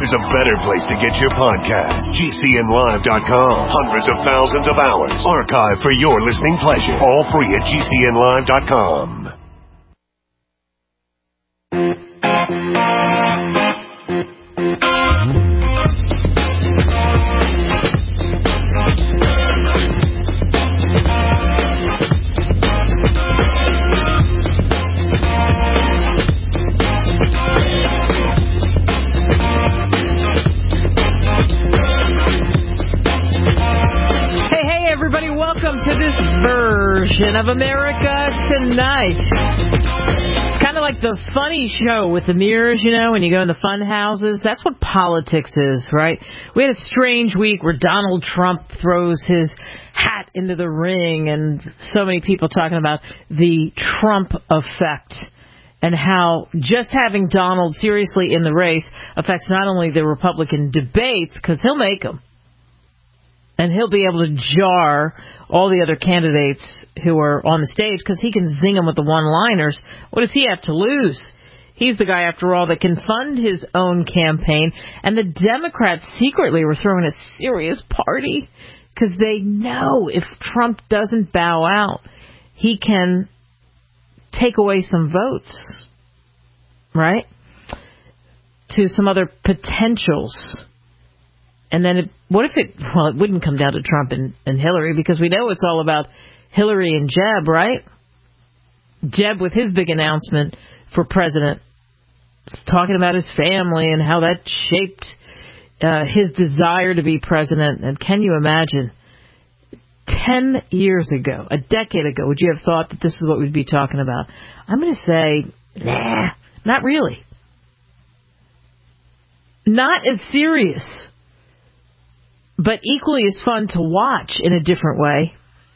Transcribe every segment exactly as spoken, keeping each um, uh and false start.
there's a better place to get your podcast. G C N live dot com. Hundreds of thousands of hours archived for your listening pleasure. All free at G C N live dot com. To this version of America Tonight. It's kind of like the funny show with the mirrors, you know, when you go in the fun houses. That's what politics is, right? We had a strange week where Donald Trump throws his hat into the ring, and so many people talking about the Trump effect and how just having Donald seriously in the race affects not only the Republican debates, because he'll make them, and he'll be able to jar all the other candidates who are on the stage because he can zing them with the one-liners. What does he have to lose? He's the guy, after all, that can fund his own campaign. And the Democrats secretly were throwing a serious party because they know if Trump doesn't bow out, he can take away some votes, right, to some other potentials. And then, it, what if it, well, it wouldn't come down to Trump and, and Hillary, because we know it's all about Hillary and Jeb, right? Jeb, with his big announcement for president, was talking about his family and how that shaped uh, his desire to be president. And can you imagine, ten years ago, a decade ago, would you have thought that this is what we'd be talking about? I'm going to say, nah, not really. Not as serious, but equally as fun to watch in a different way,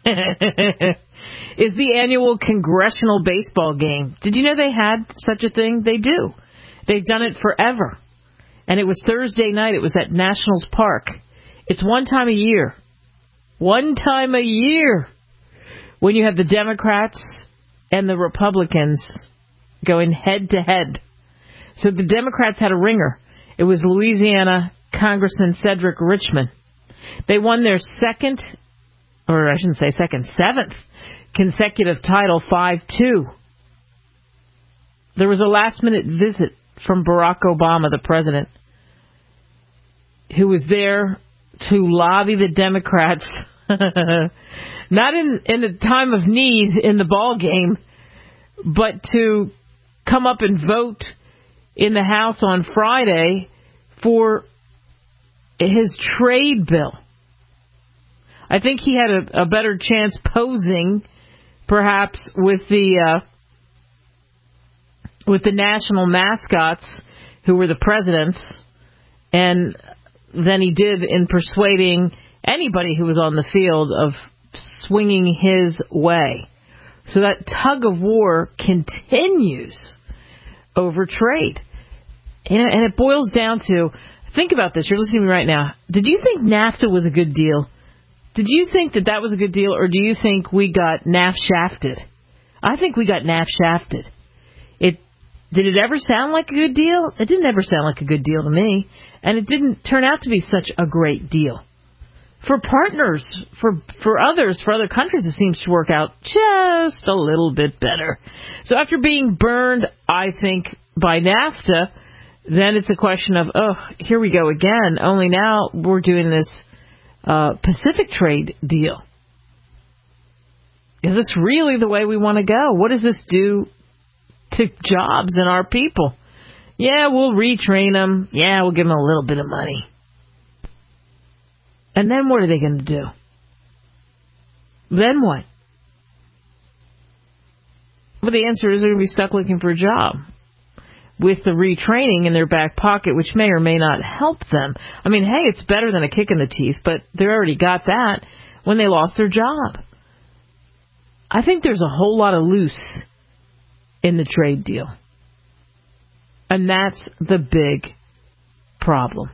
is the annual congressional baseball game. Did you know they had such a thing? They do. They've done it forever. And it was Thursday night. It was at Nationals Park. It's one time a year. One time a year when you have the Democrats and the Republicans going head to head. So the Democrats had a ringer. It was Louisiana Congressman Cedric Richmond. They won their second, or I shouldn't say second, seventh consecutive title, five two. There was a last-minute visit from Barack Obama, the president, who was there to lobby the Democrats, not in, in a time of need in the ball game, but to come up and vote in the House on Friday for his trade bill. I think he had a, a better chance posing, perhaps, with the uh, with the national mascots who were the presidents, and than he did in persuading anybody who was on the field of swinging his way. So that tug of war continues over trade, and, and it boils down to, think about this. You're listening to me right now. Did you think NAFTA was a good deal? Did you think that that was a good deal, or do you think we got N A F shafted? I think we N A F shafted. It did it ever sound like a good deal? It didn't ever sound like a good deal to me, and it didn't turn out to be such a great deal. For partners, for for others, for other countries, it seems to work out just a little bit better. So after being burned, I think, by NAFTA, then it's a question of, oh, here we go again. Only now we're doing this uh, Pacific trade deal. Is this really the way we want to go? What does this do to jobs and our people? Yeah, we'll retrain them. Yeah, we'll give them a little bit of money. And then what are they going to do? Then what? Well, the answer is they're going to be stuck looking for a job with the retraining in their back pocket, which may or may not help them. I mean, hey, it's better than a kick in the teeth, but they already got that when they lost their job. I think there's a whole lot of loose in the trade deal. And that's the big problem.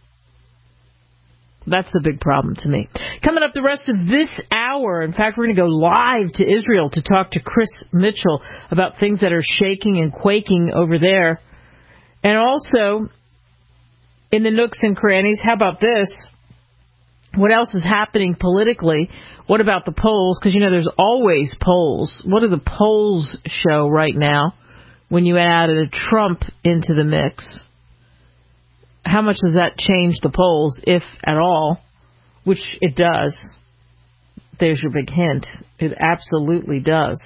That's the big problem to me. Coming up the rest of this hour, in fact, we're going to go live to Israel to talk to Chris Mitchell about things that are shaking and quaking over there. And also, in the nooks and crannies. How about this? What else is happening politically? What about the polls? Because, you know, there's always polls. What do the polls show right now when you add a Trump into the mix? How much does that change the polls, if at all? Which it does. There's your big hint. It absolutely does.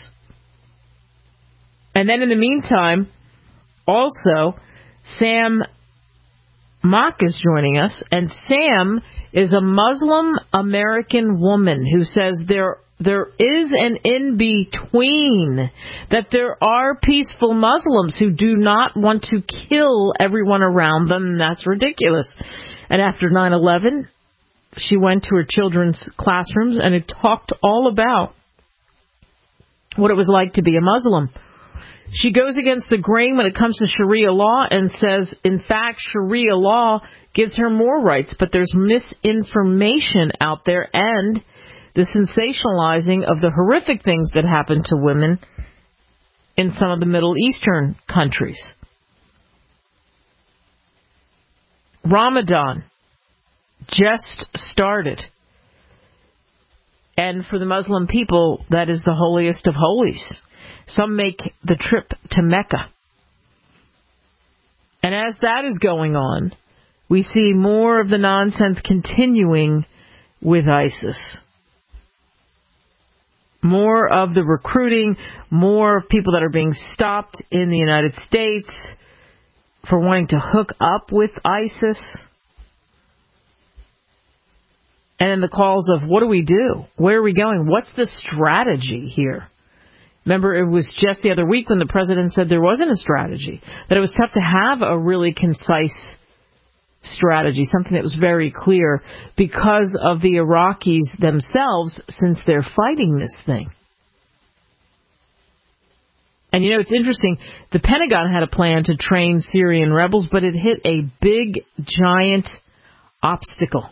And then in the meantime, also, Sam Mock is joining us. And Sam is a Muslim American woman who says there there is an in-between, that there are peaceful Muslims who do not want to kill everyone around them. That's ridiculous. And after nine eleven, she went to her children's classrooms and it talked all about what it was like to be a Muslim. She goes against the grain when it comes to Sharia law and says, in fact, Sharia law gives her more rights, but there's misinformation out there and the sensationalizing of the horrific things that happen to women in some of the Middle Eastern countries. Ramadan just started. And for the Muslim people, that is the holiest of holies. Some make the trip to Mecca. And as that is going on, we see more of the nonsense continuing with ISIS. More of the recruiting, more of people that are being stopped in the United States for wanting to hook up with ISIS. And then the calls of, what do we do? Where are we going? What's the strategy here? Remember, it was just the other week when the president said there wasn't a strategy, that it was tough to have a really concise strategy, something that was very clear because of the Iraqis themselves, since they're fighting this thing. And, you know, it's interesting. The Pentagon had a plan to train Syrian rebels, but it hit a big, giant obstacle.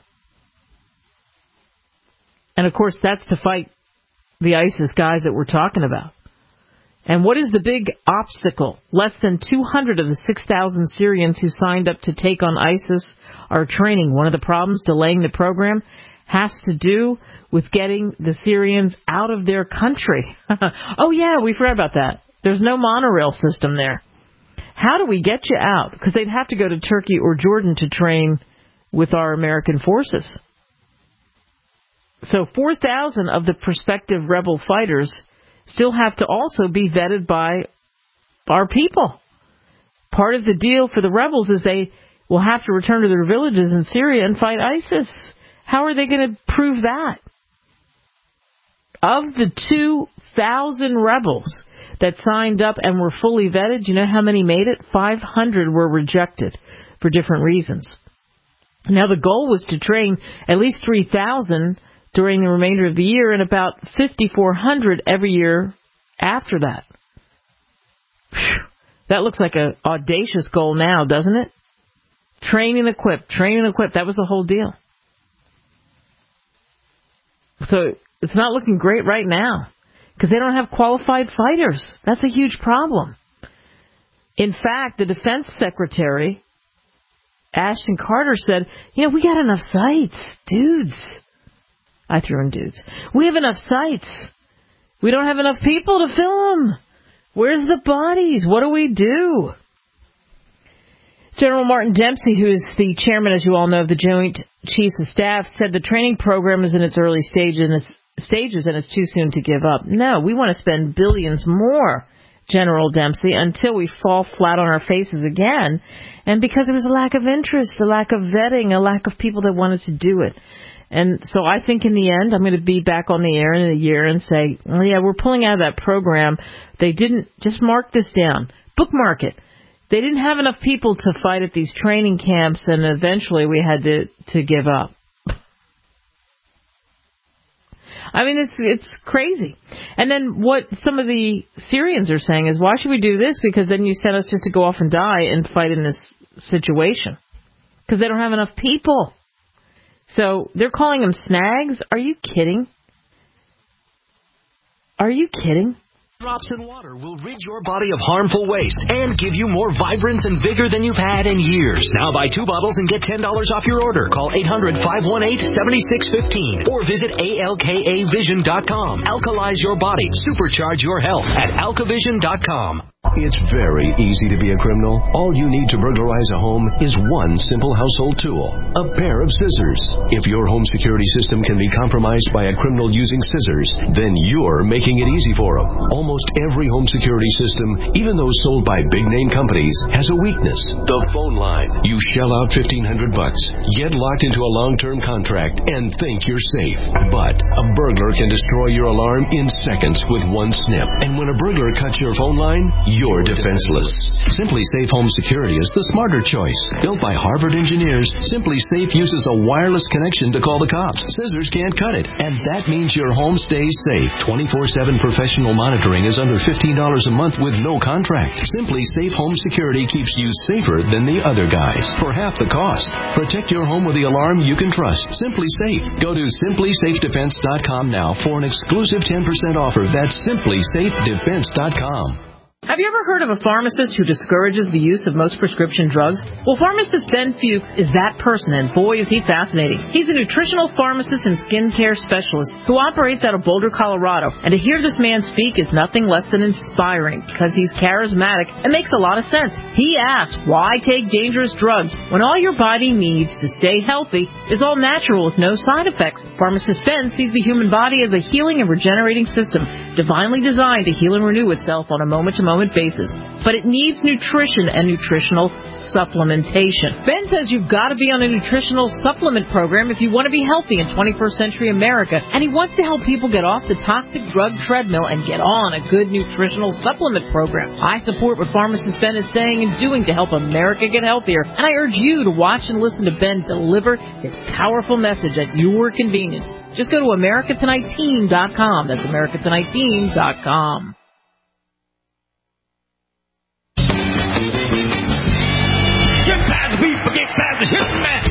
And, of course, that's to fight the ISIS guys that we're talking about. And what is the big obstacle? Less than two hundred of the six thousand Syrians who signed up to take on ISIS are training. One of the problems delaying the program has to do with getting the Syrians out of their country. Oh, yeah, we forgot about that. There's no monorail system there. How do we get you out? Because they'd have to go to Turkey or Jordan to train with our American forces. So four thousand of the prospective rebel fighters still have to also be vetted by our people. Part of the deal for the rebels is they will have to return to their villages in Syria and fight ISIS. How are they going to prove that? Of the two thousand rebels that signed up and were fully vetted, you know how many made it? five hundred were rejected for different reasons. Now the goal was to train at least three thousand during the remainder of the year and about fifty-four hundred every year after that. Whew. That looks like an audacious goal now, doesn't it? Train and equip, train and equip. That was the whole deal. So it's not looking great right now because they don't have qualified fighters. That's a huge problem. In fact, the defense secretary, Ashton Carter, said, you know, we got enough sites, dudes. I threw in dudes. We have enough sites. We don't have enough people to fill them. Where's the bodies? What do we do? General Martin Dempsey, who is the chairman, as you all know, of the Joint Chiefs of Staff, said the training program is in its early stage and it's, stages and it's too soon to give up. No, we want to spend billions more, General Dempsey, until we fall flat on our faces again. And because there was a lack of interest, a lack of vetting, a lack of people that wanted to do it. And so I think in the end, I'm going to be back on the air in a year and say, oh, yeah, we're pulling out of that program. They didn't, just mark this down, bookmark it. They didn't have enough people to fight at these training camps, and eventually we had to, to give up. I mean, it's it's crazy. And then what some of the Syrians are saying is, why should we do this? Because then you send us just to go off and die and fight in this situation. Because they don't have enough people. So they're calling them snags. Are you kidding? Are you kidding? Drops in water will rid your body of harmful waste and give you more vibrance and vigor than you've had in years. Now buy two bottles and get ten dollars off your order. Call eight hundred, five one eight, seven six one five or visit A L K A vision dot com. Alkalize your body. Supercharge your health at alkavision dot com. It's very easy to be a criminal. All you need to burglarize a home is one simple household tool, a pair of scissors. If your home security system can be compromised by a criminal using scissors, then you're making it easy for them. Almost every home security system, even those sold by big-name companies, has a weakness. The phone line. You shell out fifteen hundred bucks, get locked into a long-term contract, and think you're safe. But a burglar can destroy your alarm in seconds with one snip. And when a burglar cuts your phone line, you're defenseless. Simply Safe Home Security is the smarter choice. Built by Harvard engineers, Simply Safe uses a wireless connection to call the cops. Scissors can't cut it, and that means your home stays safe. twenty-four seven professional monitoring is under fifteen dollars a month with no contract. Simply Safe Home Security keeps you safer than the other guys for half the cost. Protect your home with the alarm you can trust. Simply Safe. Go to simply safe defense dot com now for an exclusive ten percent offer. That's simply safe defense dot com. Have you ever heard of a pharmacist who discourages the use of most prescription drugs? Well, pharmacist Ben Fuchs is that person, and boy, is he fascinating. He's a nutritional pharmacist and skincare specialist who operates out of Boulder, Colorado. And to hear this man speak is nothing less than inspiring because he's charismatic and makes a lot of sense. He asks, why take dangerous drugs when all your body needs to stay healthy is all natural with no side effects? Pharmacist Ben sees the human body as a healing and regenerating system, divinely designed to heal and renew itself on a moment-to-moment basis, but it needs nutrition and nutritional supplementation. Ben says you've got to be on a nutritional supplement program if you want to be healthy in twenty-first century America, and he wants to help people get off the toxic drug treadmill and get on a good nutritional supplement program. I support what pharmacist Ben is saying and doing to help America get healthier, and I urge you to watch and listen to Ben deliver his powerful message at your convenience. Just go to America Tonight Team dot com. That's America Tonight Team dot com. People get past the hip man.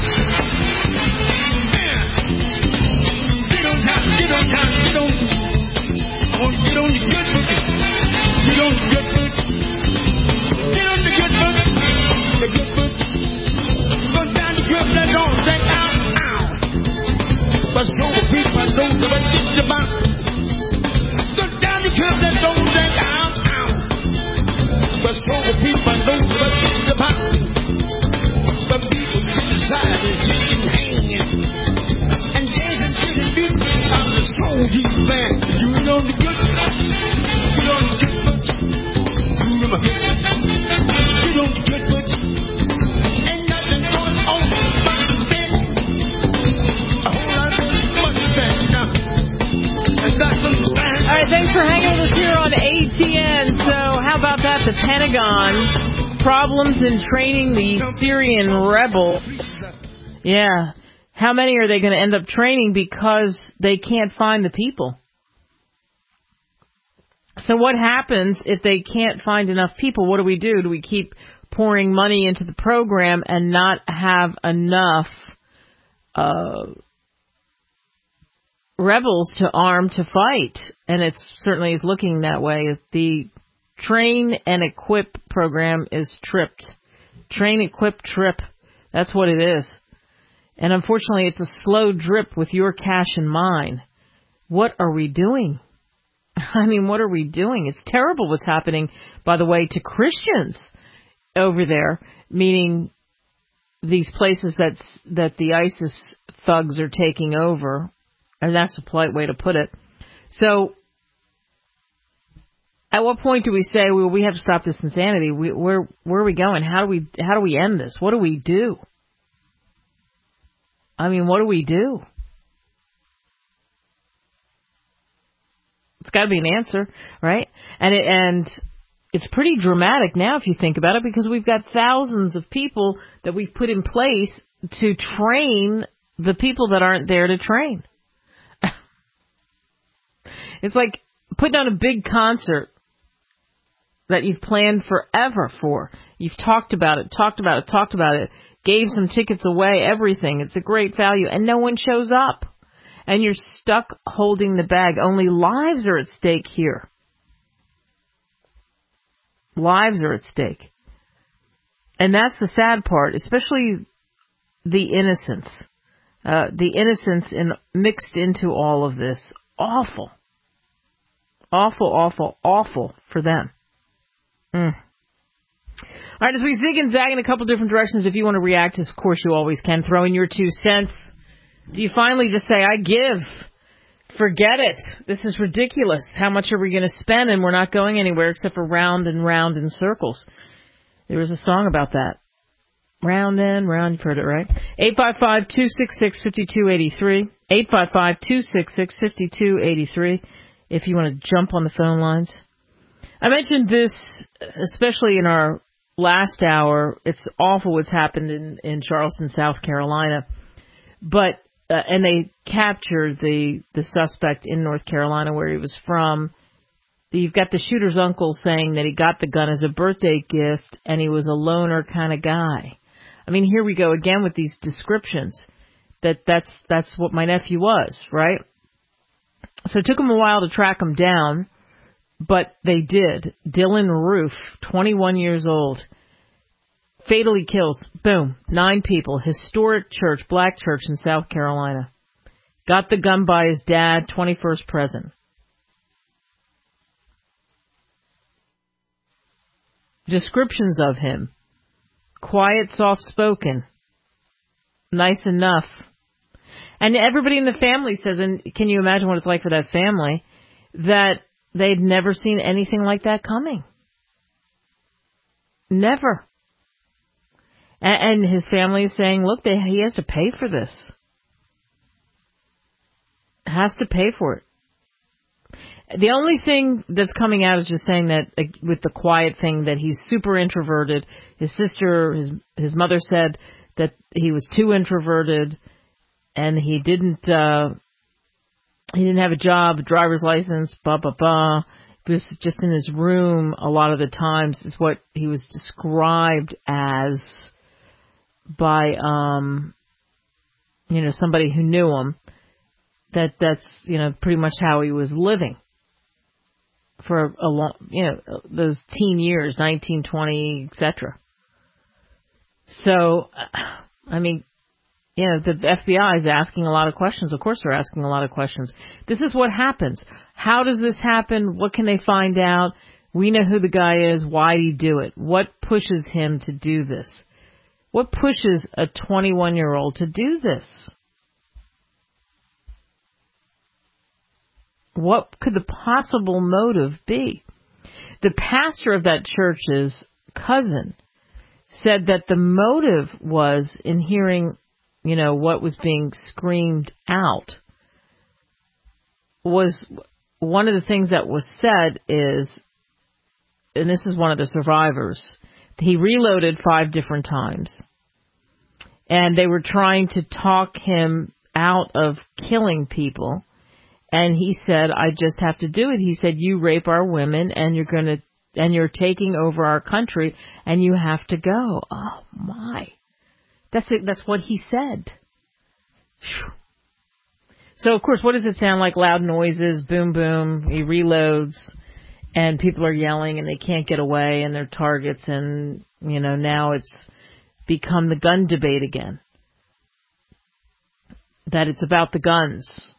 Get on time, get on time, get on. I want to get on the good foot. Get on the good foot. Get on the good foot. The good foot. Go down the grip that don't say ow, ow. But show the people don't ever get your mouth. Go down the grip that don't say ow, ow. But show the people don't ever get your mouth. But people criticize and chicken hanging and dancing to the beat of the strong deep band. You know the good, you know the good foot. You know my hip, you know the good foot. Ain't nothing going on but the bed. A whole lot of much bad now. And that's the band. All right, thanks for hanging with us here on A T N. So how about that? The Pentagon. Problems in training the Syrian rebels. Yeah. How many are they going to end up training because they can't find the people? So what happens if they can't find enough people? What do we do? Do we keep pouring money into the program and not have enough uh, rebels to arm to fight? And it certainly is looking that way. The Train and Equip program is tripped. Train, Equip, Trip. That's what it is. And unfortunately, it's a slow drip with your cash and mine. What are we doing? I mean, what are we doing? It's terrible what's happening, by the way, to Christians over there, meaning these places that's, that the ISIS thugs are taking over. And that's a polite way to put it. So, at what point do we say, well, we have to stop this insanity? We, where where are we going? How do we how do we end this? What do we do? I mean, what do we do? It's got to be an answer, right? And it, and it's pretty dramatic now if you think about it, because we've got thousands of people that we've put in place to train the people that aren't there to train. It's like putting on a big concert that you've planned forever for. You've talked about it, talked about it, talked about it, gave some tickets away, everything. It's a great value, and no one shows up. And you're stuck holding the bag. Only lives are at stake here. Lives are at stake. And that's the sad part, especially the innocence. Uh, the innocence in, mixed into all of this. Awful. Awful, awful, awful for them. Mm. All right, as we zig and zag in a couple different directions, if you want to react, of course you always can. Throw in your two cents. Do you finally just say, I give? Forget it. This is ridiculous. How much are we going to spend? And we're not going anywhere except for round and round in circles. There was a song about that. Round and round. You've heard it, right? eight five five, two six six, five two eight three. eight five five, two six six, five two eight three. If you want to jump on the phone lines. I mentioned this, especially in our last hour. It's awful what's happened in, in Charleston, South Carolina. But, uh, and they captured the, the suspect in North Carolina where he was from. You've got the shooter's uncle saying that he got the gun as a birthday gift and he was a loner kind of guy. I mean, here we go again with these descriptions that that's, that's what my nephew was, right? So it took them a while to track him down, but they did. Dylan Roof, twenty-one years old, fatally kills, boom, nine people, historic church, black church in South Carolina. Got the gun by his dad, twenty-first present. Descriptions of him. Quiet, soft-spoken. Nice enough. And everybody in the family says, and can you imagine what it's like for that family, that they'd never seen anything like that coming. Never. And, and his family is saying, look, they, he has to pay for this. Has to pay for it. The only thing that's coming out is just saying that uh, with the quiet thing that he's super introverted. His sister, his his mother said that he was too introverted and he didn't uh, he didn't have a job, a driver's license, blah blah blah. He was just in his room a lot of the times is what he was described as by um you know somebody who knew him. That that's you know pretty much how he was living. For a long, you know, those teen years, nineteen, twenty, et cetera. So, I mean, you know, the F B I is asking a lot of questions. Of course they're asking a lot of questions. This is what happens. How does this happen? What can they find out? We know who the guy is. Why did he do it? What pushes him to do this? What pushes a twenty-one-year-old to do this? What could the possible motive be? The pastor of that church's cousin said that the motive was in hearing, you know, what was being screamed out. Was one of the things that was said is, and this is one of the survivors, he reloaded five different times. And they were trying to talk him out of killing people. And he said, I just have to do it. He said, you rape our women and you're going to, and you're taking over our country and you have to go. Oh my. That's it. That's what he said. Whew. So of course, what does it sound like? Loud noises, boom, boom. He reloads and people are yelling and they can't get away and they're targets. And, you know, now it's become the gun debate again. That it's about the guns.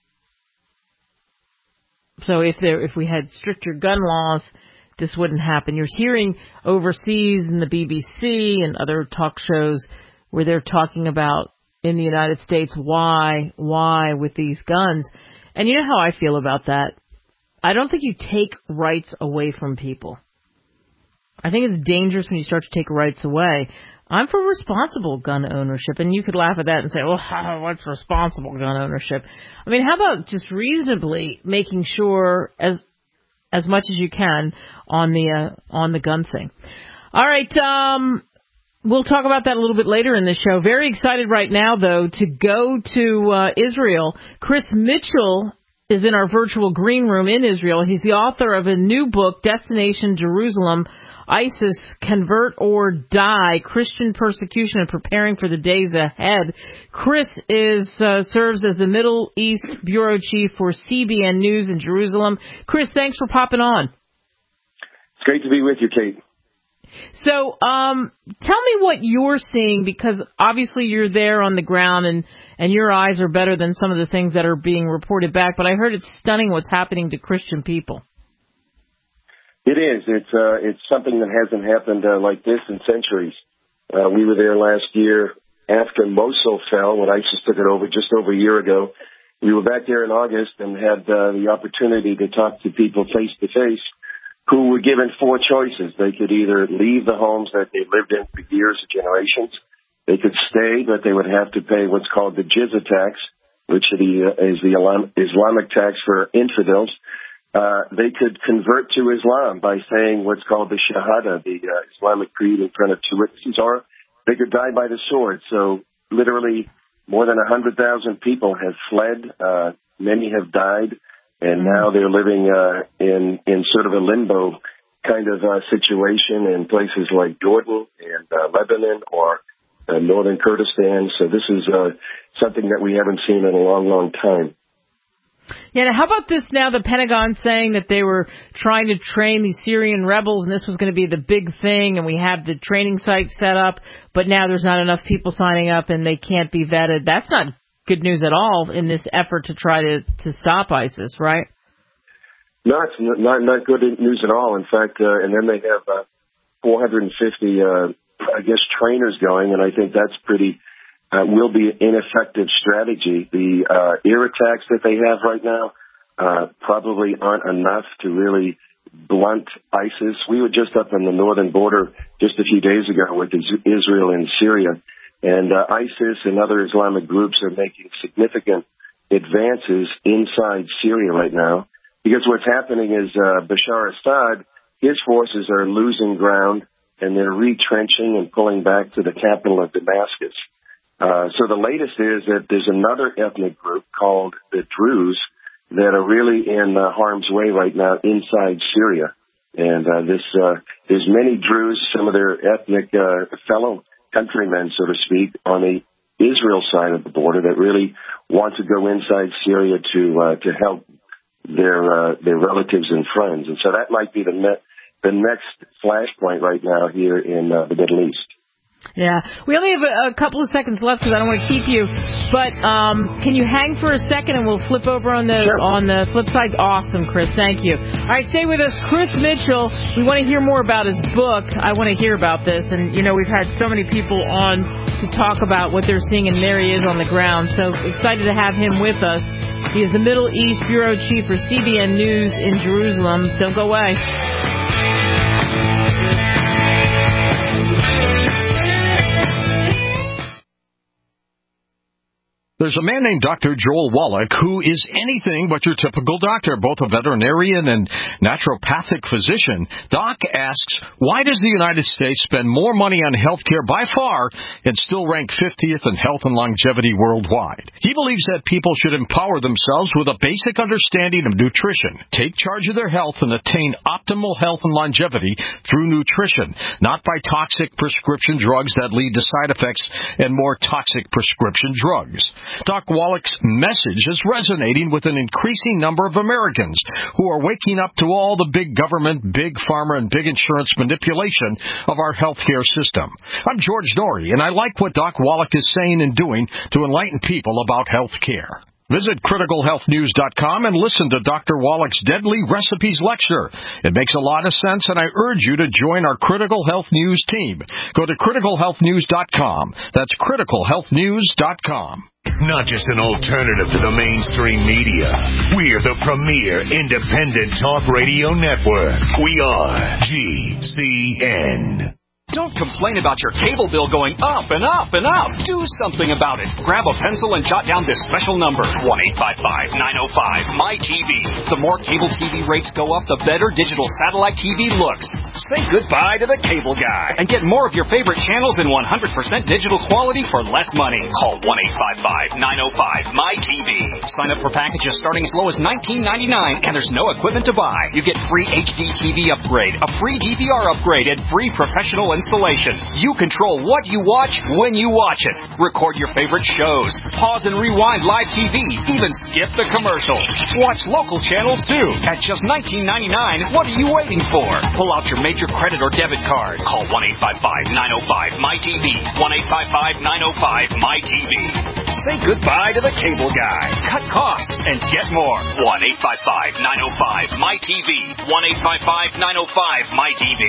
So if there, if we had stricter gun laws, this wouldn't happen. You're hearing overseas in the B B C and other talk shows where they're talking about in the United States why, why with these guns. And you know how I feel about that. I don't think you take rights away from people. I think it's dangerous when you start to take rights away. I'm for responsible gun ownership, and you could laugh at that and say, well, what's responsible gun ownership? I mean, how about just reasonably making sure as as much as you can on the uh, on the gun thing? All right, um, we'll talk about that a little bit later in the show. Very excited right now, though, to go to uh, Israel. Chris Mitchell is in our virtual green room in Israel. He's the author of a new book, Destination Jerusalem, ISIS, Convert or Die, Christian Persecution and Preparing for the Days Ahead. Chris is uh, serves as the Middle East Bureau Chief for C B N News in Jerusalem. Chris, thanks for popping on. It's great to be with you, Kate. So, um, tell me what you're seeing, because obviously you're there on the ground and, and your eyes are better than some of the things that are being reported back, but I heard it's stunning what's happening to Christian people. It is. It's uh, it's something that hasn't happened uh, like this in centuries. Uh, we were there last year after Mosul fell, when ISIS took it over just over a year ago. We were back there in August and had uh, the opportunity to talk to people face to face who were given four choices. They could either leave the homes that they lived in for years or generations. They could stay, but they would have to pay what's called the jizya tax, which is the Islamic tax for infidels. Uh, they could convert to Islam by saying what's called the Shahada, the uh, Islamic creed in front of two witnesses, or they could die by the sword. So literally more than one hundred thousand people have fled. Uh, many have died. And now they're living uh, in in sort of a limbo kind of uh, situation in places like Jordan and uh, Lebanon or uh, northern Kurdistan. So this is uh, something that we haven't seen in a long, long time. Yeah, now how about this now, the Pentagon saying that they were trying to train these Syrian rebels and this was going to be the big thing and we have the training site set up, but now there's not enough people signing up and they can't be vetted. That's not good news at all in this effort to try to, to stop ISIS, right? No, it's not not good news at all. In fact, uh, and then they have uh, four hundred fifty, uh, I guess, trainers going, and I think that's pretty, uh, will be an ineffective strategy. The uh, air attacks that they have right now uh, probably aren't enough to really blunt ISIS. We were just up on the northern border just a few days ago with Israel and Syria. And uh, ISIS and other Islamic groups are making significant advances inside Syria right now, because what's happening is uh, Bashar Assad, his forces are losing ground, and they're retrenching and pulling back to the capital of Damascus. Uh, so the latest is that there's another ethnic group called the Druze that are really in uh, harm's way right now inside Syria. And uh, this uh, there's many Druze, some of their ethnic uh, fellow countrymen, so to speak, on the Israel side of the border that really want to go inside Syria to uh, to help their uh, their relatives and friends, and so that might be the ne- the next flashpoint right now here in uh, the Middle East. Yeah, we only have a, a couple of seconds left because I don't want to keep you. But um, can you hang for a second and we'll flip over on the sure. on the flip side? Awesome, Chris. Thank you. All right, stay with us, Chris Mitchell. We want to hear more about his book. I want to hear about this, and you know we've had so many people on to talk about what they're seeing, and there he is on the ground. So excited to have him with us. He is the Middle East Bureau Chief for C B N News in Jerusalem. Don't go away. There's a man named Doctor Joel Wallach who is anything but your typical doctor, both a veterinarian and naturopathic physician. Doc asks, why does the United States spend more money on health care by far and still rank fiftieth in health and longevity worldwide? He believes that people should empower themselves with a basic understanding of nutrition, take charge of their health, and attain optimal health and longevity through nutrition, not by toxic prescription drugs that lead to side effects and more toxic prescription drugs. Doc Wallach's message is resonating with an increasing number of Americans who are waking up to all the big government, big pharma, and big insurance manipulation of our healthcare system. I'm George Norrie, and I like what Doc Wallach is saying and doing to enlighten people about health care. Visit critical health news dot com and listen to Doctor Wallach's Deadly Recipes lecture. It makes a lot of sense, and I urge you to join our Critical Health News team. Go to critical health news dot com. That's critical health news dot com. Not just an alternative to the mainstream media. We're the premier independent talk radio network. We are G C N. Don't complain about your cable bill going up and up and up. Do something about it. Grab a pencil and jot down this special number, one eight five five, nine oh five, M Y T V. The more cable T V rates go up, the better digital satellite T V looks. Say goodbye to the cable guy and get more of your favorite channels in one hundred percent digital quality for less money. Call one eight five five, nine oh five, M Y T V. Sign up for packages starting as low as nineteen ninety-nine, and there's no equipment to buy. You get free H D T V upgrade, a free D V R upgrade, and free professional and installation. You control what you watch when you watch it. Record your favorite shows. Pause and rewind live T V. Even skip the commercials. Watch local channels too. At just nineteen ninety-nine dollars, what are you waiting for? Pull out your major credit or debit card. Call one eight five five, nine oh five, M Y T V. one eight five five, nine oh five, M Y T V. Say goodbye to the cable guy. Cut costs and get more. one eight five five, nine oh five, M Y T V. one eight five five, nine oh five, M Y T V.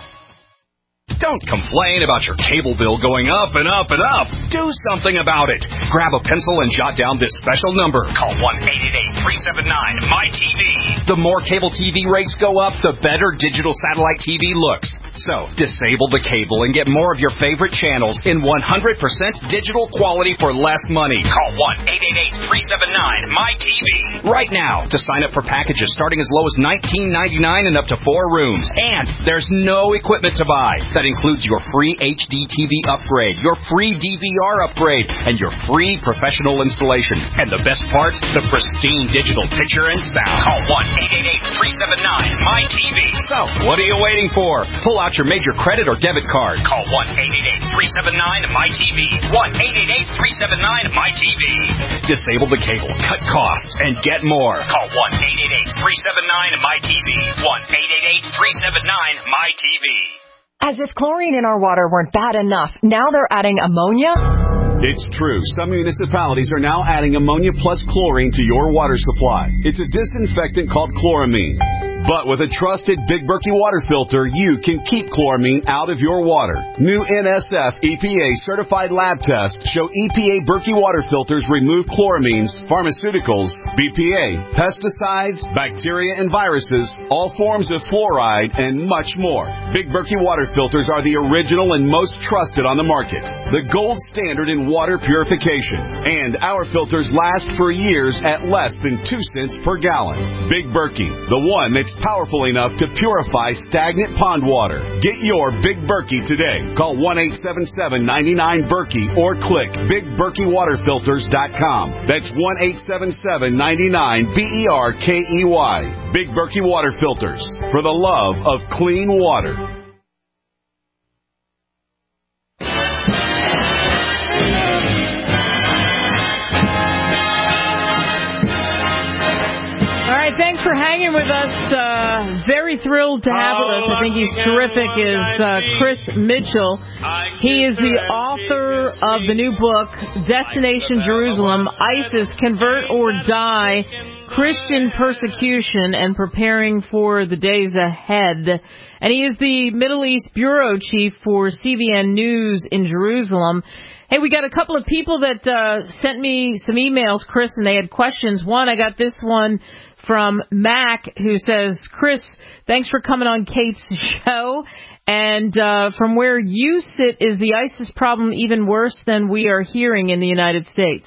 Don't complain about your cable bill going up and up and up. Do something about it. Grab a pencil and jot down this special number. Call one eight eight eight, three seven nine, M Y T V. The more cable T V rates go up, the better digital satellite T V looks. So, disable the cable and get more of your favorite channels in one hundred percent digital quality for less money. Call one eight eight eight, three seven nine, M Y T V right now to sign up for packages starting as low as nineteen ninety-nine and up to four rooms. And there's no equipment to buy. That includes your free H D T V upgrade, your free D V R upgrade, and your free professional installation. And the best part, the pristine digital picture and sound. Call one eight eight eight, three seven nine, M Y T V. So, what are you waiting for? Pull out your major credit or debit card. Call one eight eight eight, three seven nine, M Y T V. one eight eight eight, three seven nine, M Y T V. Disable the cable, cut costs, and get more. Call one eight eight eight, three seven nine, M Y T V. one eight eight eight, three seven nine, M Y T V. As if chlorine in our water weren't bad enough, now they're adding ammonia? It's true. Some municipalities are now adding ammonia plus chlorine to your water supply. It's a disinfectant called chloramine. But with a trusted Big Berkey water filter, you can keep chloramine out of your water. New N S F E P A certified lab tests show E P A Berkey water filters remove chloramines, pharmaceuticals, B P A, pesticides, bacteria and viruses, all forms of fluoride, and much more. Big Berkey water filters are the original and most trusted on the market. The gold standard in water purification. And our filters last for years at less than two cents per gallon. Big Berkey, the one that's powerful enough to purify stagnant pond water. Get your Big Berkey today. Call one eight seven seven, nine nine, Berkey or click big berkey water filters dot com. That's one eight seven seven, nine nine, B E R K E Y. Big Berkey Water Filters, for the love of clean water. Thanks for hanging with us. Uh, very thrilled to have with us. I think he's terrific. Is uh, Chris Mitchell. He is the author of the new book, Destination Jerusalem, ISIS, Convert or Die, Christian Persecution and Preparing for the Days Ahead. And he is the Middle East Bureau Chief for C B N News in Jerusalem. Hey, we got a couple of people that uh, sent me some emails, Chris, and they had questions. One, I got this one from Mac, who says, Chris, thanks for coming on Kate's show. And uh, from where you sit, is the ISIS problem even worse than we are hearing in the United States?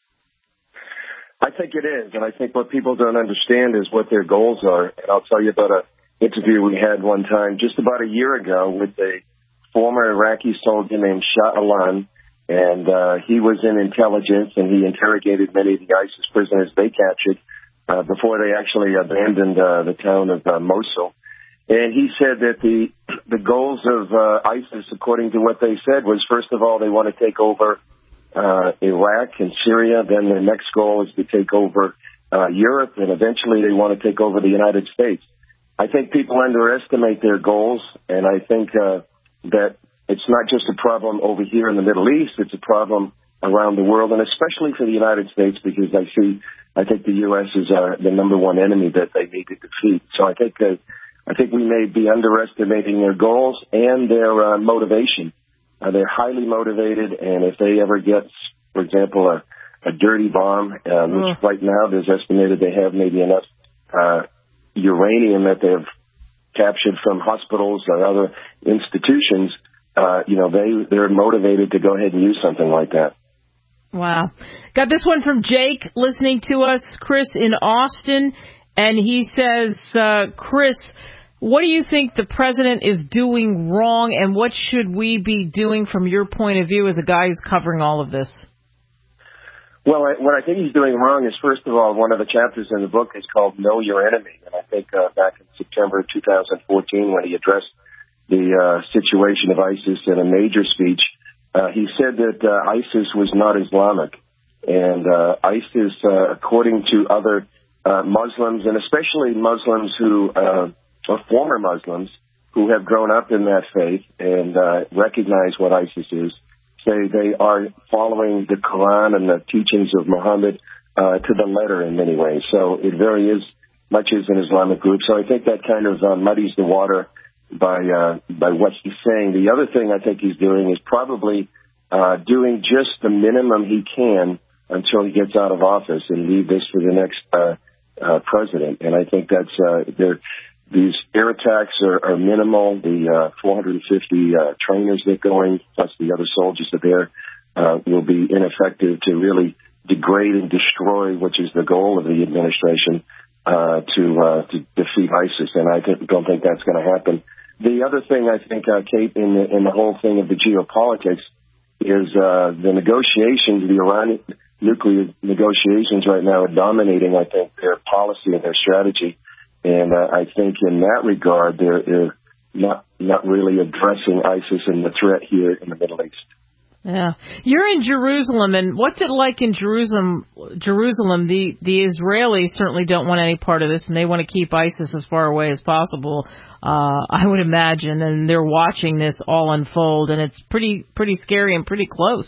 I think it is, and I think what people don't understand is what their goals are. And I'll tell you about an interview we had one time just about a year ago with a former Iraqi soldier named Shah Alan, and uh, he was in intelligence, and he interrogated many of the ISIS prisoners they captured Uh, before they actually abandoned uh, the town of uh, Mosul. And he said that the the goals of uh, ISIS, according to what they said, was, first of all, they want to take over uh, Iraq and Syria. Then the next goal is to take over uh, Europe, and eventually they want to take over the United States. I think people underestimate their goals, and I think uh, that it's not just a problem over here in the Middle East, it's a problem around the world, and especially for the United States, because I see I think the U S is uh, the number one enemy that they need to defeat. So I think uh, I think we may be underestimating their goals and their uh, motivation. Uh, they're highly motivated, and if they ever get, for example, a, a dirty bomb, uh, which right now there's estimated they have maybe enough uh, uranium that they've captured from hospitals or other institutions, uh, you know, they they're motivated to go ahead and use something like that. Wow. Got this one from Jake listening to us, Chris, in Austin. And he says, uh, Chris, what do you think the president is doing wrong, and what should we be doing from your point of view as a guy who's covering all of this? Well, I, what I think he's doing wrong is, first of all, one of the chapters in the book is called Know Your Enemy. And I think uh, back in September two thousand fourteen, when he addressed the uh, situation of ISIS in a major speech. Uh, he said that uh, ISIS was not Islamic, and uh, ISIS, uh, according to other uh, Muslims, and especially Muslims who, uh, or former Muslims, who have grown up in that faith and uh, recognize what ISIS is, say they are following the Quran and the teachings of Muhammad uh, to the letter in many ways. So it very is much as an Islamic group. So I think that kind of uh, muddies the water by uh, by what he's saying. The other thing I think he's doing is probably uh, doing just the minimum he can until he gets out of office and leave this for the next uh, uh, president. And I think that's uh, there. These air attacks are, are minimal. The uh, four hundred fifty uh, trainers that are going, plus the other soldiers that are there, uh, will be ineffective to really degrade and destroy, which is the goal of the administration, uh, to uh, to defeat ISIS. And I th- don't think that's going to happen. The other thing I think, uh, Kate, in the, in the whole thing of the geopolitics is uh, the negotiations, the Iranian nuclear negotiations right now are dominating, I think, their policy and their strategy. And uh, I think in that regard, they're, they're not not really addressing ISIS and the threat here in the Middle East. Yeah, you're in Jerusalem, and what's it like in Jerusalem? Jerusalem, the the Israelis certainly don't want any part of this, and they want to keep ISIS as far away as possible. Uh, I would imagine, and they're watching this all unfold, and it's pretty pretty scary and pretty close.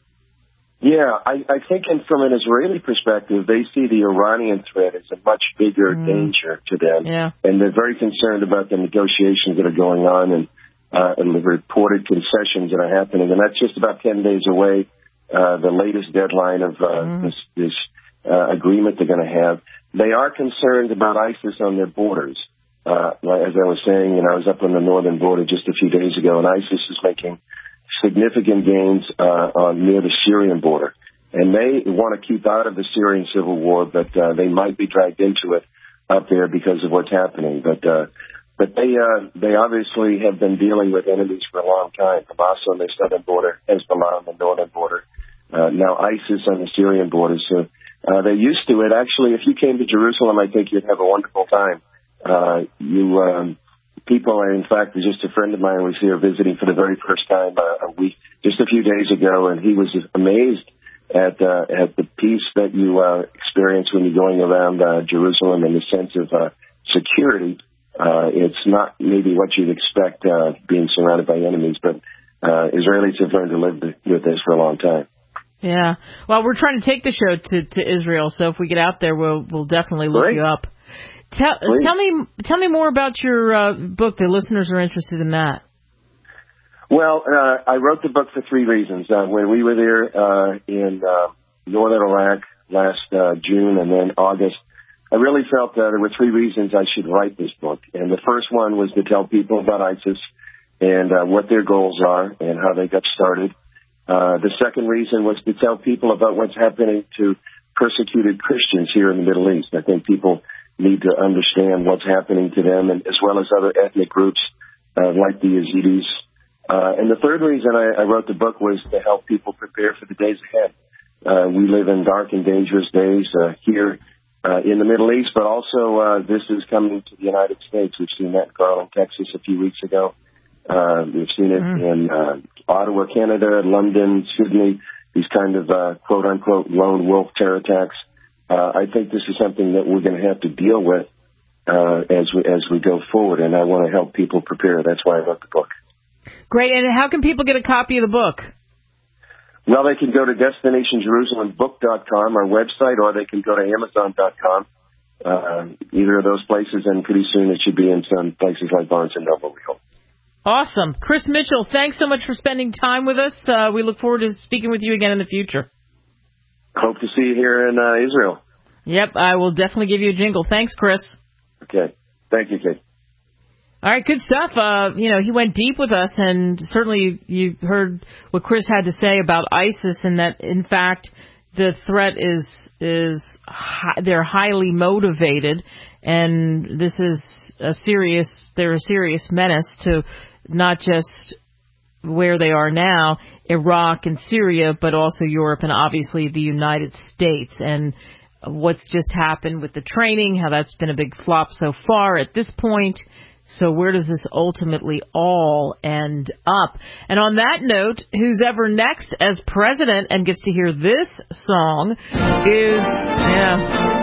Yeah, I, I think in, from an Israeli perspective, they see the Iranian threat as a much bigger mm. danger to them. Yeah. And they're very concerned about the negotiations that are going on and, uh, and the reported concessions that are happening. And that's just about ten days away, uh, the latest deadline of uh, mm. this, this uh, agreement they're going to have. They are concerned about ISIS on their borders. Uh, as I was saying, you know, I was up on the northern border just a few days ago, and ISIS is making significant gains uh, on near the Syrian border. And they want to keep out of the Syrian civil war, but uh, they might be dragged into it up there because of what's happening. But uh, but they uh, they obviously have been dealing with enemies for a long time. Hamas on the southern border, Hezbollah on the northern border, uh, now ISIS on the Syrian border. So uh, they're used to it. Actually, if you came to Jerusalem, I think you'd have a wonderful time. Uh, you... Um, People, in fact, just a friend of mine was here visiting for the very first time uh, a week, just a few days ago, and he was amazed at uh, at the peace that you uh, experience when you're going around uh, Jerusalem and the sense of uh, security. Uh, it's not maybe what you'd expect uh, being surrounded by enemies, but uh, Israelis have learned to live with this for a long time. Yeah. Well, we're trying to take the show to, to Israel, so if we get out there, we'll we'll definitely look Great. you up. Tell, tell me, tell me more about your uh, book. The listeners are interested in that. Well, uh, I wrote the book for three reasons. Uh, when we were there uh, in uh, northern Iraq last uh, June and then August, I really felt that there were three reasons I should write this book. And the first one was to tell people about ISIS and uh, what their goals are and how they got started. Uh, the second reason was to tell people about what's happening to persecuted Christians here in the Middle East. I think people need to understand what's happening to them, and as well as other ethnic groups uh, like the Yazidis. Uh, and the third reason I, I wrote the book was to help people prepare for the days ahead. Uh, we live in dark and dangerous days uh, here uh, in the Middle East, but also uh, this is coming to the United States. We've seen that in Garland, Texas a few weeks ago. Uh, we've seen it mm. in uh, Ottawa, Canada, London, Sydney, these kind of uh, quote-unquote lone wolf terror attacks. Uh, I think this is something that we're going to have to deal with uh, as we as we go forward, and I want to help people prepare. That's why I wrote the book. Great. And how can people get a copy of the book? Well, they can go to destination jerusalem book dot com, our website, or they can go to amazon dot com, uh, either of those places, and pretty soon it should be in some places like Barnes and Noble, we hope. Awesome. Chris Mitchell, thanks so much for spending time with us. Uh, we look forward to speaking with you again in the future. Hope to see you here in uh, Israel. Yep, I will definitely give you a jingle. Thanks, Chris. Okay. Thank you, Kate. All right, good stuff. Uh, you know, he went deep with us, and certainly you heard what Chris had to say about ISIS, and that, in fact, the threat is is hi- they're highly motivated, and this is a serious, they're a serious menace to not just where they are now, Iraq and Syria, but also Europe and obviously the United States. And what's just happened with the training, how that's been a big flop so far at this point. So where does this ultimately all end up? And on that note, who's ever next as president and gets to hear this song is, yeah,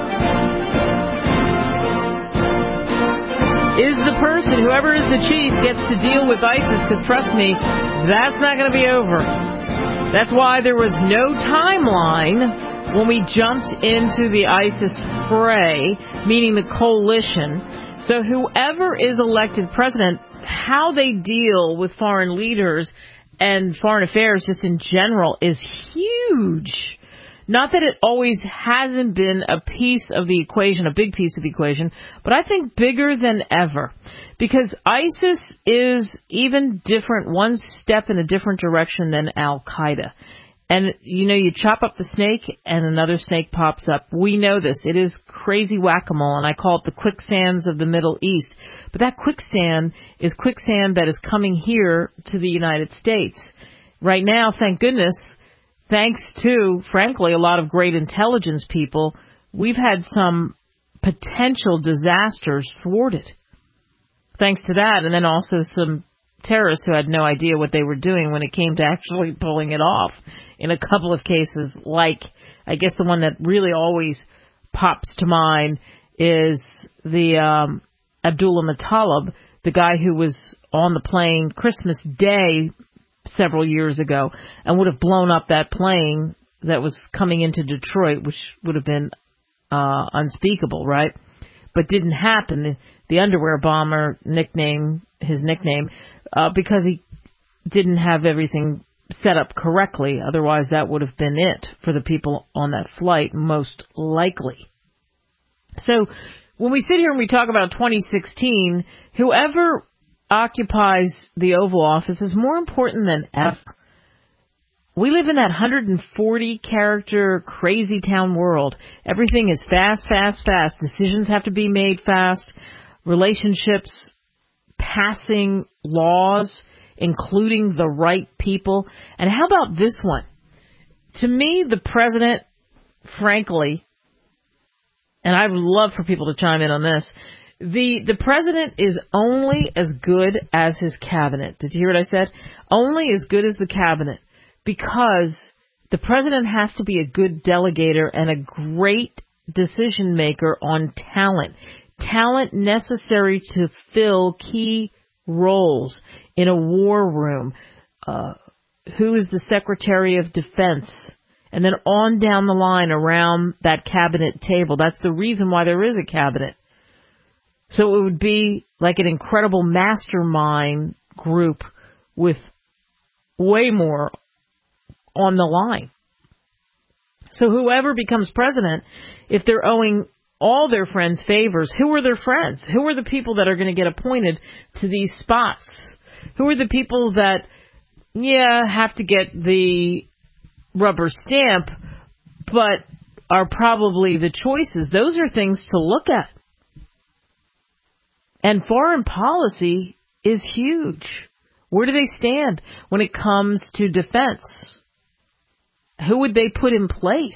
is the person, whoever is the chief, gets to deal with ISIS, because trust me, that's not going to be over. That's why there was no timeline when we jumped into the ISIS fray, meaning the coalition. So whoever is elected president, how they deal with foreign leaders and foreign affairs just in general is huge. Not that it always hasn't been a piece of the equation, a big piece of the equation, but I think bigger than ever. Because ISIS is even different, one step in a different direction than Al-Qaeda. And, you know, you chop up the snake and another snake pops up. We know this. It is crazy whack-a-mole, and I call it the quicksands of the Middle East. But that quicksand is quicksand that is coming here to the United States. Right now, thank goodness, thanks to, frankly, a lot of great intelligence people, we've had some potential disasters thwarted. Thanks to that, and then also some terrorists who had no idea what they were doing when it came to actually pulling it off. In a couple of cases, like, I guess the one that really always pops to mind is the um, Abdullah Muttalib, the guy who was on the plane Christmas Day several years ago and would have blown up that plane that was coming into Detroit, which would have been uh, unspeakable, right? But didn't happen. The, the underwear bomber nickname, his nickname, uh, because he didn't have everything set up correctly. Otherwise, that would have been it for the people on that flight, most likely. So when we sit here and we talk about twenty sixteen, whoever occupies the Oval Office is more important than ever. We live in that one hundred forty character crazy town world. Everything is fast, fast, fast. Decisions have to be made fast. Relationships, passing laws, including the right people. And how about this one? To me, the president, frankly, and I would love for people to chime in on this, the the president is only as good as his cabinet. Did you hear what I said? Only as good as the cabinet, because the president has to be a good delegator and a great decision maker on talent. Talent necessary to fill key roles in a war room. Uh, who is the Secretary of Defense? And then on down the line around that cabinet table. That's the reason why there is a cabinet. So it would be like an incredible mastermind group with way more on the line. So whoever becomes president, if they're owing all their friends favors, who are their friends? Who are the people that are going to get appointed to these spots? Who are the people that, yeah, have to get the rubber stamp, but are probably the choices? Those are things to look at. And foreign policy is huge. Where do they stand when it comes to defense? Who would they put in place?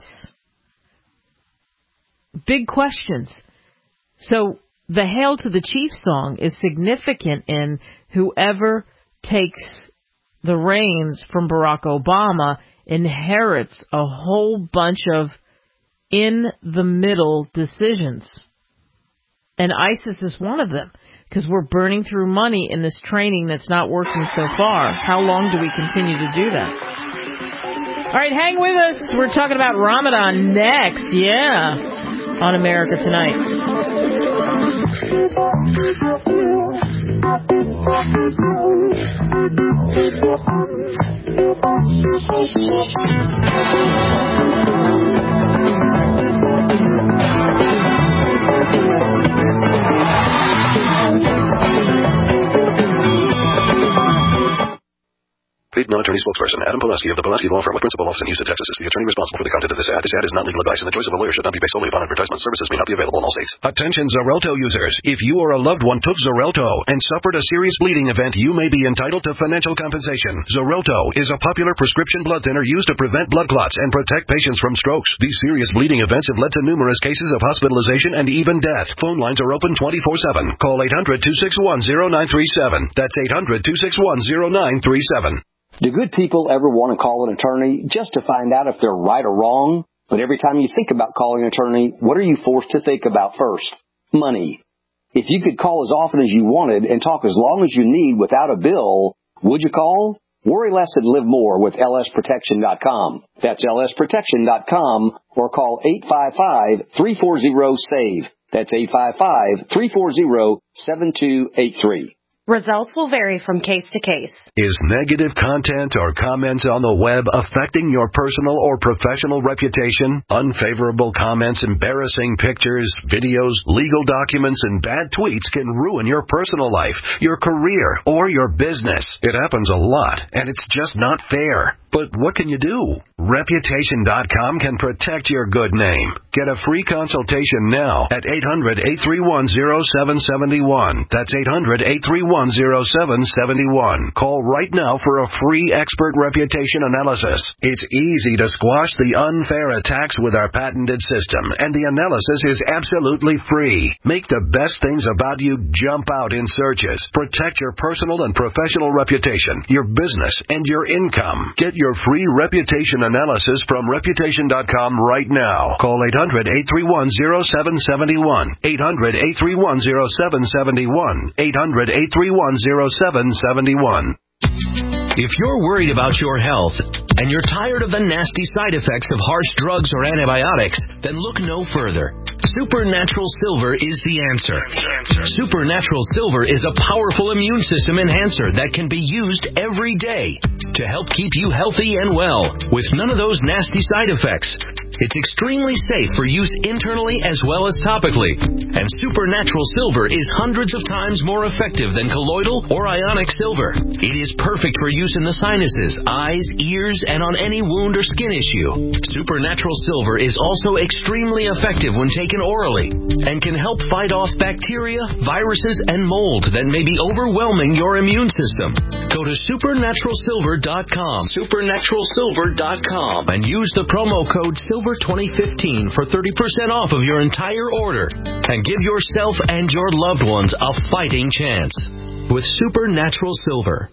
Big questions. So the Hail to the Chief song is significant in whoever takes the reins from Barack Obama inherits a whole bunch of in-the-middle decisions. And ISIS is one of them, because we're burning through money in this training that's not working so far. How long do we continue to do that? All right, hang with us. We're talking about Ramadan next. Yeah. On America Tonight. Plead not attorney spokesperson. Adam Poleski of the Poleski Law Firm with principal office in Houston, Texas is the attorney responsible for the content of this ad. This ad is not legal advice, and the choice of a lawyer should not be based solely upon advertisement. Services may not be available in all states. Attention Xarelto users. If you or a loved one took Xarelto and suffered a serious bleeding event, you may be entitled to financial compensation. Xarelto is a popular prescription blood thinner used to prevent blood clots and protect patients from strokes. These serious bleeding events have led to numerous cases of hospitalization and even death. Phone lines are open twenty-four seven. Call eight hundred, two six one, zero nine three seven. That's eight hundred, two six one, zero nine three seven. Do good people ever want to call an attorney just to find out if they're right or wrong? But every time you think about calling an attorney, what are you forced to think about first? Money. If you could call as often as you wanted and talk as long as you need without a bill, would you call? Worry less and live more with L S protection dot com. That's L S protection dot com or call eight five five, three four zero, SAVE. That's eight five five, three four zero, seven two eight three. Results will vary from case to case. Is negative content or comments on the web affecting your personal or professional reputation? Unfavorable comments, embarrassing pictures, videos, legal documents, and bad tweets can ruin your personal life, your career, or your business. It happens a lot, and it's just not fair. But what can you do? Reputation dot com can protect your good name. Get a free consultation now at eight hundred, eight three one, zero seven seven one. That's eight hundred, eight three one, zero seven seven one. Call right now for a free expert reputation analysis. It's easy to squash the unfair attacks with our patented system, and the analysis is absolutely free. Make the best things about you jump out in searches. Protect your personal and professional reputation, your business, and your income. Get your free reputation analysis from reputation dot com right now. Call eight hundred, eight three one, zero seven seven one. eight hundred, eight three one, zero seven seven one. eight hundred, eight three one, zero seven seven one. If you're worried about your health and you're tired of the nasty side effects of harsh drugs or antibiotics, then look no further. Supernatural Silver is the answer. Supernatural Silver is a powerful immune system enhancer that can be used every day to help keep you healthy and well with none of those nasty side effects. It's extremely safe for use internally as well as topically. And Supernatural Silver is hundreds of times more effective than colloidal or ionic silver. It is perfect for use in the sinuses, eyes, ears, and on any wound or skin issue. Supernatural Silver is also extremely effective when taken orally and can help fight off bacteria, viruses, and mold that may be overwhelming your immune system. Go to supernatural silver dot com, supernatural silver dot com, and use the promo code silver twenty fifteen for thirty percent off of your entire order and give yourself and your loved ones a fighting chance with Supernatural Silver.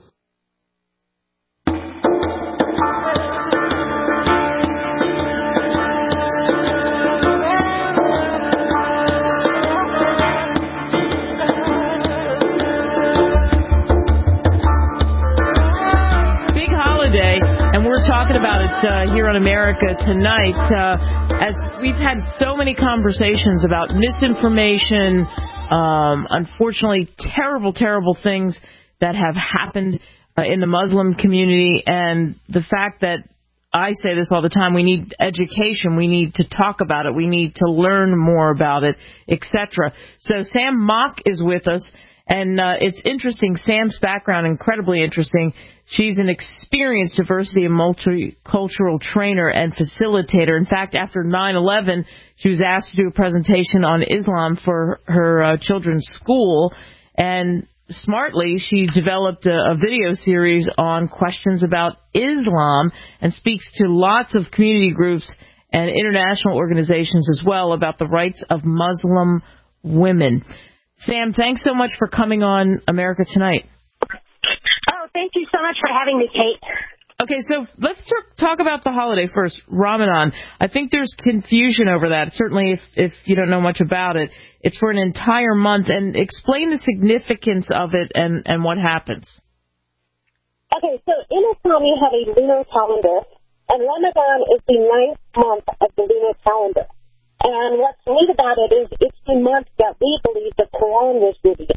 And we're talking about it uh, here on America Tonight, uh, as we've had so many conversations about misinformation, um, unfortunately terrible, terrible things that have happened uh, in the Muslim community, and the fact that I say this all the time, we need education, we need to talk about it, we need to learn more about it, et cetera. So Sam Mock is with us. And uh, it's interesting, Sam's background, incredibly interesting. She's an experienced diversity and multicultural trainer and facilitator. In fact, after nine eleven, she was asked to do a presentation on Islam for her uh, children's school. And smartly, she developed a, a video series on questions about Islam and speaks to lots of community groups and international organizations as well about the rights of Muslim women. Sam, thanks so much for coming on America Tonight. Oh, thank you so much for having me, Kate. Okay, so let's talk about the holiday first, Ramadan. I think there's confusion over that, certainly if, if you don't know much about it. It's for an entire month, and explain the significance of it and, and what happens. Okay, so in Islam you have a lunar calendar, and Ramadan is the ninth month of the lunar calendar. And what's neat about it is it's the month that we believe the Quran was revealed.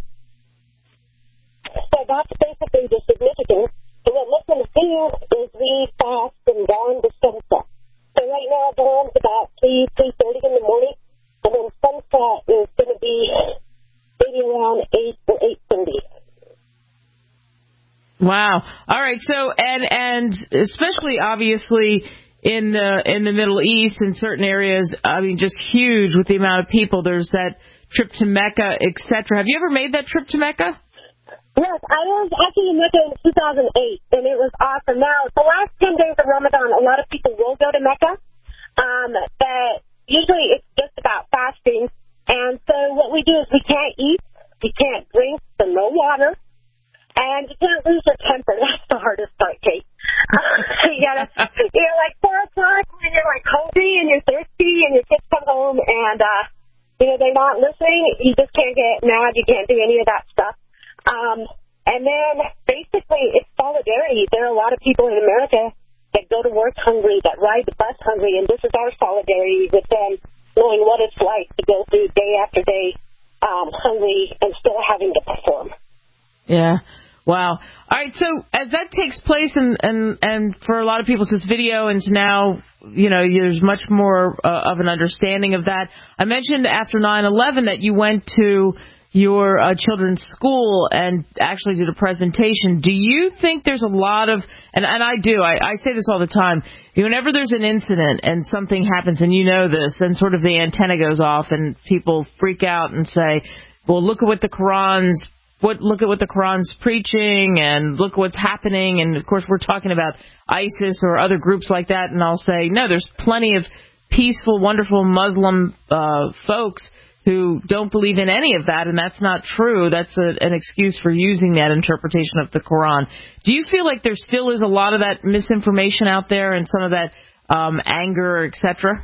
So that's basically the significance. And what Muslims do is we fast from dawn to sunset. So right now dawn's about three, three thirty in the morning, and then sunset is going to be maybe around eight or eight thirty. Wow. All right. So, and and especially obviously in the in the Middle East, in certain areas, I mean, just huge with the amount of people. There's that trip to Mecca, et cetera. Have you ever made that trip to Mecca? Yes, I was actually in Mecca in two thousand eight, and it was awesome. Now, the last ten days of Ramadan, a lot of people will go to Mecca, um, but usually it's just about fasting. And so what we do is we can't eat, we can't drink, so no water, and you can't lose your temper. That's the hardest part, Kate. Uh, you gotta, you know, like four o'clock when you're like hungry and you're thirsty and your kids come home and, uh, you know, they're not listening. You just can't get mad. You can't do any of that stuff. Um, and then basically it's solidarity. There are a lot of people in America that go to work hungry, that ride the bus hungry, and this is our solidarity with them, knowing what it's like to go through day after day um, hungry and still having to perform. Yeah. Wow. All right. So as that takes place, and, and, and for a lot of people, it's this video, and now, you know, there's much more uh, of an understanding of that. I mentioned after nine eleven that you went to your uh, children's school and actually did a presentation. Do you think there's a lot of, and, and I do, I, I say this all the time, whenever there's an incident and something happens and you know this, and sort of the antenna goes off and people freak out and say, well, look at what the Quran's What, look at what the Quran's preaching, and look what's happening. And, of course, we're talking about ISIS or other groups like that. And I'll say, no, there's plenty of peaceful, wonderful Muslim uh, folks who don't believe in any of that, and that's not true. That's a, an excuse for using that interpretation of the Quran. Do you feel like there still is a lot of that misinformation out there and some of that um, anger, et cetera?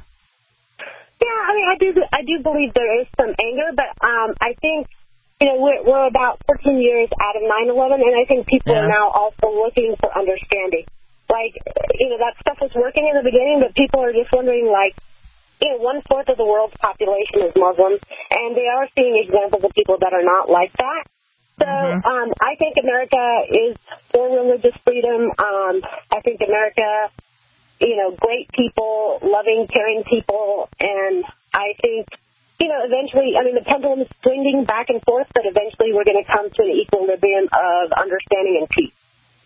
Yeah, I mean, I do, I do believe there is some anger, but um, I think, you know, we're, we're about fourteen years out of nine eleven, and I think people yeah. are now also looking for understanding. Like, you know, that stuff was working in the beginning, but people are just wondering, like, you know, one-fourth of the world's population is Muslim, and they are seeing examples of people that are not like that. So mm-hmm. um, I think America is for religious freedom. Um, I think America, you know, great people, loving, caring people, and I think, you know, eventually, I mean, the pendulum is swinging back and forth, but eventually we're going to come to an equilibrium of understanding and peace.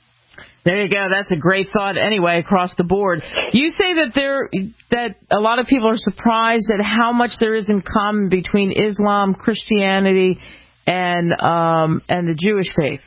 There you go. That's a great thought anyway, across the board. You say that there that a lot of people are surprised at how much there is in common between Islam, Christianity, and um, and the Jewish faith.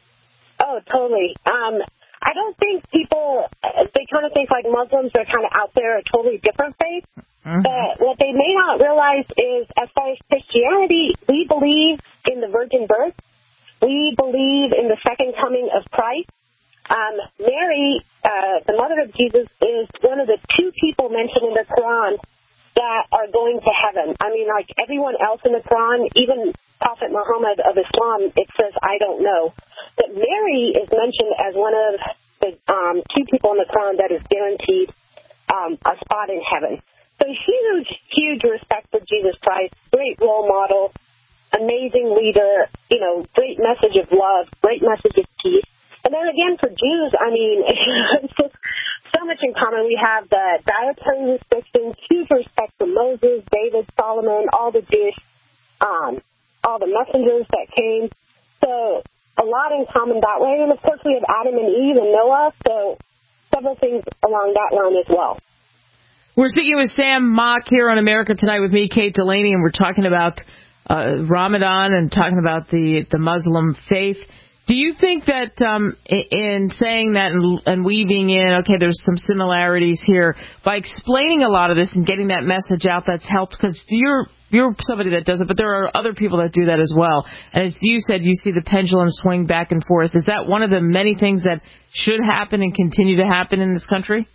Oh, totally. Um, I don't think people, they kind of think like Muslims are kind of out there, a totally different faith. Mm-hmm. But what they may not realize is, as far as Christianity, we believe in the virgin birth. We believe in the second coming of Christ. Um, Mary, uh, the mother of Jesus, is one of the two people mentioned in the Quran that are going to heaven. I mean, like everyone else in the Quran, even Prophet Muhammad of Islam, it says, I don't know. But Mary is mentioned as one of the um, two people in the Quran that is guaranteed um, a spot in heaven. So huge, huge respect for Jesus Christ, great role model, amazing leader, you know, great message of love, great message of peace. And then again, for Jews, I mean, it's just so much in common. We have the dietary restrictions, huge respect for Moses, David, Solomon, all the Jewish, um, all the messengers that came. So a lot in common that way. And, of course, we have Adam and Eve and Noah, so several things along that line as well. We're speaking with Sam Mock here on America Tonight with me, Kate Delaney, and we're talking about uh, Ramadan and talking about the, the Muslim faith. Do you think that um, in saying that and, and weaving in, okay, there's some similarities here, by explaining a lot of this and getting that message out, that's helped? Because you're you're somebody that does it, but there are other people that do that as well. And as you said, you see the pendulum swing back and forth. Is that one of the many things that should happen and continue to happen in this country?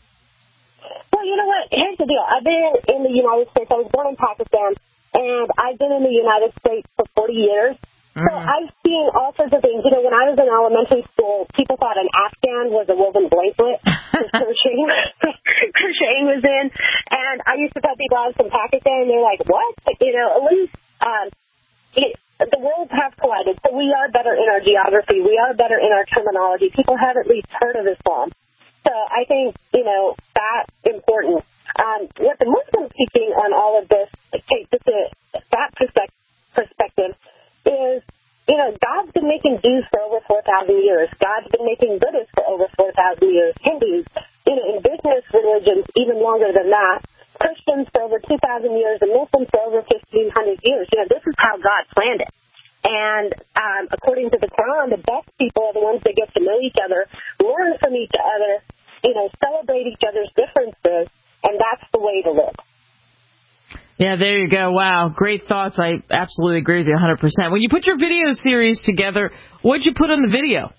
Well, you know what? Here's the deal. I've been in the United States. I was born in Pakistan, and I've been in the United States for forty years. So I've seen all sorts of things. You know, when I was in elementary school, people thought an Afghan was a woven blanket crocheting, crocheting was in. And I used to tell people I was from Pakistan, and they're like, what? You know, at least um, it, the worlds have collided. So we are better in our geography. We are better in our terminology. People have at least heard of Islam. So I think, you know, that's important. Um, what the Muslim teaching on all of this, take this, that perspective, is, you know, God's been making Jews for over four thousand years. God's been making Buddhists for over four thousand years. Hindus, you know, indigenous religions even longer than that. Christians for over two thousand years, and Muslims for over fifteen hundred years. You know, this is how God planned it. And um, according to the Quran, the best people are the ones that get to know each other, learn from each other, you know, celebrate each other's differences, and that's the way to live. Yeah, there you go. Wow, great thoughts. I absolutely agree with you one hundred percent. When you put your video series together, what did you put on the video?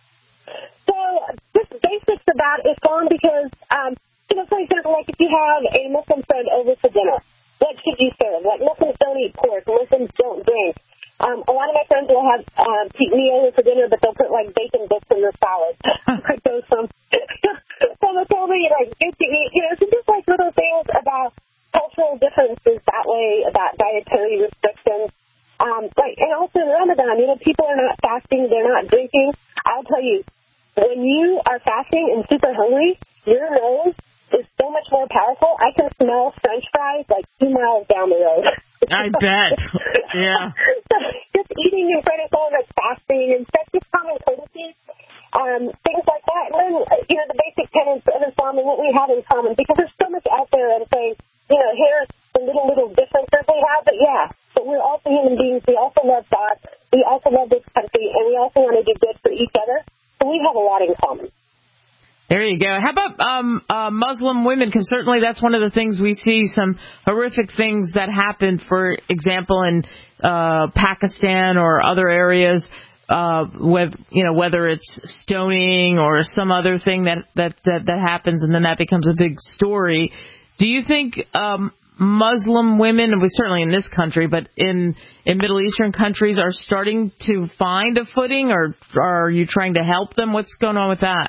So just basics about Islam because, um, you know, for example, like if you have a Muslim friend over for dinner, what should you serve? Like Muslims don't eat pork, Muslims don't drink. Um, a lot of my friends will have uh, me over for dinner, but they'll put like bacon bits in their salad. Like those some, some will tell me like good to eat. You know, so just like little things about cultural differences that way, about dietary restrictions. Um, like, and also in Ramadan, you know, people are not fasting, they're not drinking. I'll tell you, when you are fasting and super hungry, your nose is so much more powerful. I can smell French fries like two miles down the road. I bet. Yeah. So just eating in front of someone that's fasting and stuff, just common courtesy, um, things like that. And then, you know, the basic tenets of Islam and what we have in common, because there's so much out there and saying, you know, here's the little, little differences we have, but yeah, but we're also human beings. We also love God. We also love this country, and we also want to do good for each other. So we have a lot in common. There you go. How about um, uh, Muslim women? Because certainly that's one of the things we see, some horrific things that happen, for example, in uh, Pakistan or other areas, uh, with, you know, whether it's stoning or some other thing that, that, that, that happens, and then that becomes a big story. Do you think um, Muslim women, and we certainly in this country, but in, in Middle Eastern countries, are starting to find a footing, or, or are you trying to help them? What's going on with that?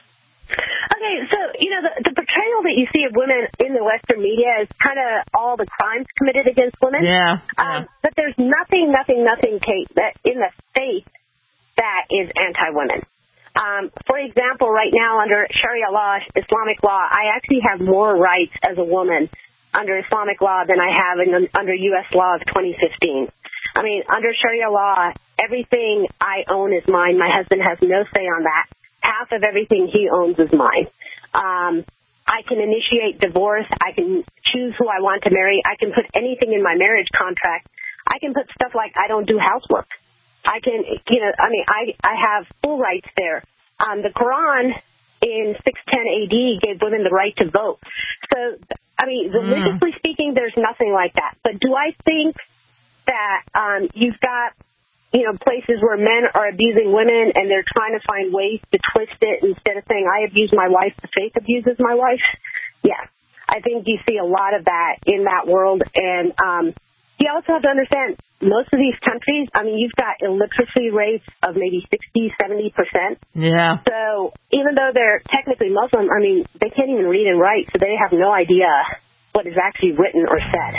Okay, so, you know, the, the portrayal that you see of women in the Western media is kind of all the crimes committed against women. Yeah. Um, yeah. But there's nothing, nothing, nothing, Kate, that in the faith that is anti-women. Um, for example, right now under Sharia law, Islamic law, I actually have more rights as a woman under Islamic law than I have in, under U S law of twenty fifteen. I mean, under Sharia law, everything I own is mine. My husband has no say on that. Half of everything he owns is mine. Um, I can initiate divorce. I can choose who I want to marry. I can put anything in my marriage contract. I can put stuff like I don't do housework. I can, you know, I mean, I, I have full rights there. Um, the Quran in six ten A D gave women the right to vote. So, I mean, religiously mm. speaking, there's nothing like that. But do I think that um, you've got, you know, places where men are abusing women and they're trying to find ways to twist it instead of saying, I abuse my wife, the faith abuses my wife? Yeah. I think you see a lot of that in that world. And um, you also have to understand, most of these countries, I mean, you've got illiteracy rates of maybe sixty, seventy percent. Yeah. So even though they're technically Muslim, I mean, they can't even read and write, so they have no idea what is actually written or said.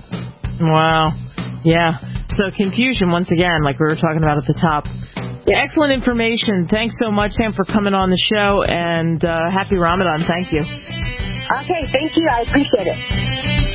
Wow. Yeah. So confusion, once again, like we were talking about at the top. Yeah. Excellent information. Thanks so much, Sam, for coming on the show, and uh, happy Ramadan. Thank you. Okay, thank you. I appreciate it.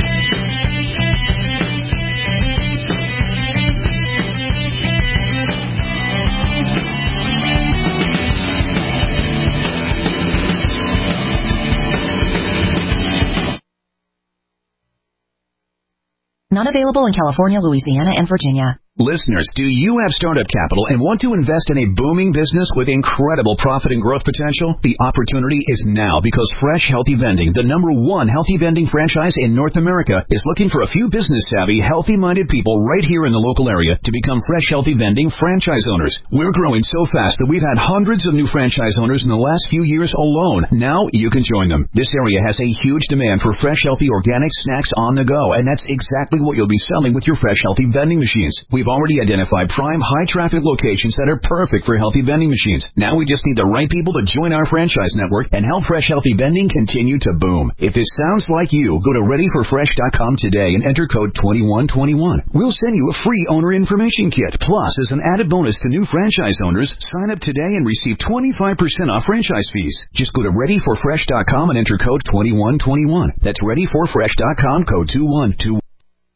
Not available in California, Louisiana, and Virginia. Listeners, do you have startup capital and want to invest in a booming business with incredible profit and growth potential? The opportunity is now, because Fresh Healthy Vending, the number one healthy vending franchise in North America, is looking for a few business-savvy, healthy-minded people right here in the local area to become Fresh Healthy Vending franchise owners. We're growing so fast that we've had hundreds of new franchise owners in the last few years alone. Now you can join them. This area has a huge demand for fresh, healthy, organic snacks on the go, and that's exactly what you'll be selling with your Fresh Healthy Vending machines. We've already identified prime high-traffic locations that are perfect for healthy vending machines. Now we just need the right people to join our franchise network and help Fresh Healthy Vending continue to boom. If this sounds like you, go to ready for fresh dot com today and enter code twenty-one twenty-one. We'll send you a free owner information kit. Plus, as an added bonus to new franchise owners, sign up today and receive twenty-five percent off franchise fees. Just go to ready for fresh dot com and enter code twenty-one twenty-one. That's ready for fresh dot com, code two one two